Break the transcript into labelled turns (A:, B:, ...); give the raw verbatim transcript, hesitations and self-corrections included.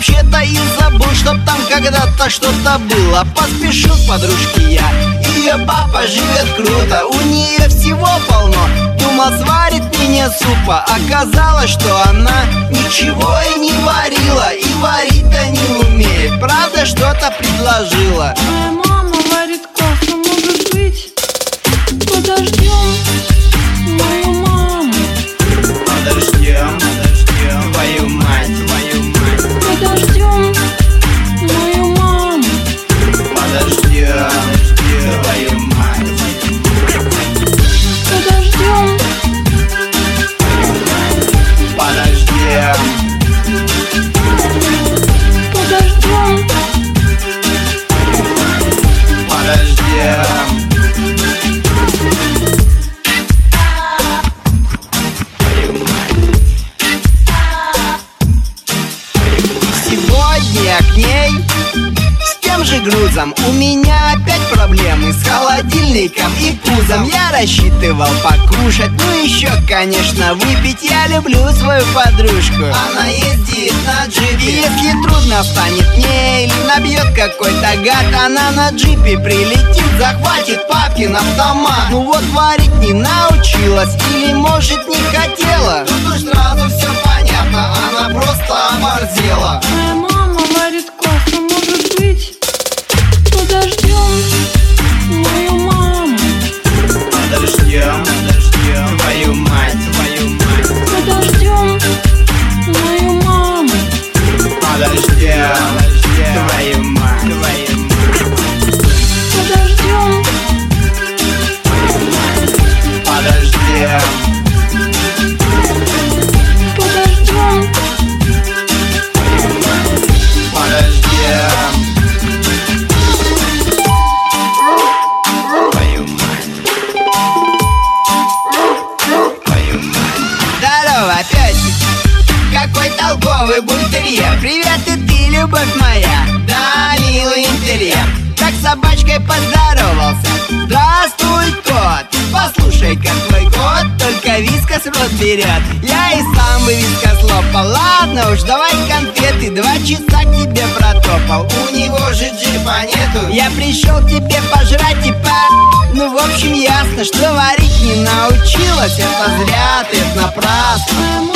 A: вообще-то и забыл, чтоб там когда-то что-то было. Поспешил к подружке я, ее папа живет круто, у нее всего полно. Думал, сварит мне супа, оказалось, что она ничего и не варила, и варить-то не умеет, правда что-то предложила.
B: Моя мама варит кашу, может быть, подождем мою маму.
A: Подождем, подождем твою мать, твою мать.
B: Подождем мою маму.
A: Подождем, подождем твою мать.
B: Подождем.
A: Подождем.
B: Подождем.
A: Подождем. Сегодня я к ней с тем же грузом. У меня опять проблемы с холодильником и пузом. Я рассчитывал покушать, ну еще, конечно, выпить. Я люблю свою подружку, она ездит на джипе. И если трудно станет мне или набьет какой-то гад, она на джипе прилетит, захватит папкин автомат. Ну вот варить не научилась или, может, не хотела. Тут уж сразу все понятно, она просто оборзела.
B: Моя мама варит кашу, может быть, подождем мою маму.
A: Подождем, подождем твою мать, твою мать.
B: Подождем мою маму.
A: Подождем, подождем твою мать, твою мать.
B: Подождем.
A: Подождем.
B: Подождем.
A: Подождем твою мать, твою мать. Здорово, пёсик, какой толковый бультерьер. Привет, и ты, любовь моя. Да, милый интерьер. Так с собачкой поздоровался. Здравствуй, кот. Послушай-ка, твой кот только вискас в рот берет. Я и сам бы вискас лопал. Ладно уж, давай конфеты. Два часа к тебе протопал. У него же джипа нету. Я пришел к тебе пожрать и по... Ну, в общем, ясно, что варить не научилась. Это зря, ты, это напрасно.